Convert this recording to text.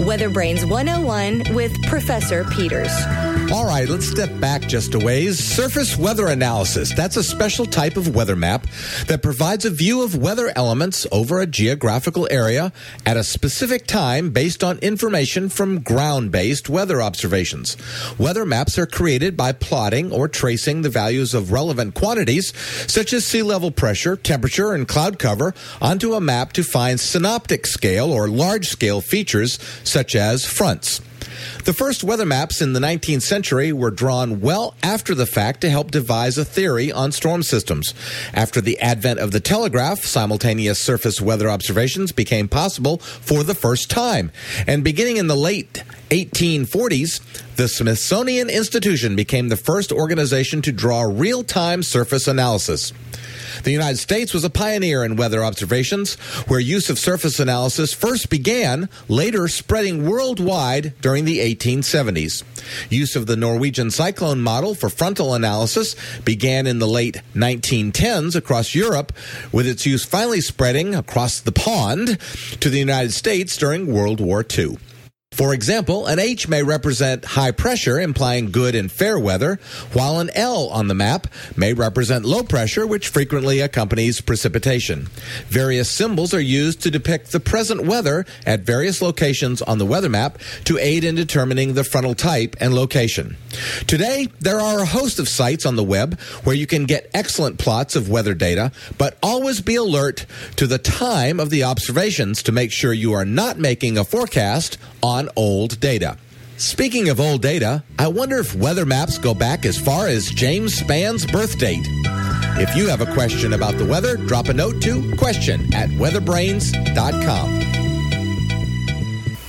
Weather Brains 101 with Professor Peters. All right, let's step back just a ways. Surface weather analysis. That's a special type of weather map that provides a view of weather elements over a geographical area at a specific time based on information from ground-based weather observations. Weather maps are created by plotting or tracing the values of relevant quantities, such as sea level pressure, temperature, and cloud cover, onto a map to find synoptic scale or large-scale features such as fronts. The first weather maps in the 19th century were drawn well after the fact to help devise a theory on storm systems. After the advent of the telegraph, simultaneous surface weather observations became possible for the first time. And beginning in the late 1840s, the Smithsonian Institution became the first organization to draw real-time surface analysis. The United States was a pioneer in weather observations, where use of surface analysis first began, later spreading worldwide during the 1870s. Use of the Norwegian cyclone model for frontal analysis began in the late 1910s across Europe, with its use finally spreading across the pond to the United States during World War II. For example, an H may represent high pressure, implying good and fair weather, while an L on the map may represent low pressure, which frequently accompanies precipitation. Various symbols are used to depict the present weather at various locations on the weather map to aid in determining the frontal type and location. Today, there are a host of sites on the web where you can get excellent plots of weather data, but always be alert to the time of the observations to make sure you are not making a forecast on old data. Speaking of old data, I wonder if weather maps go back as far as James Spann's birth date. If you have a question about the weather, drop a note to question@weatherbrains.com.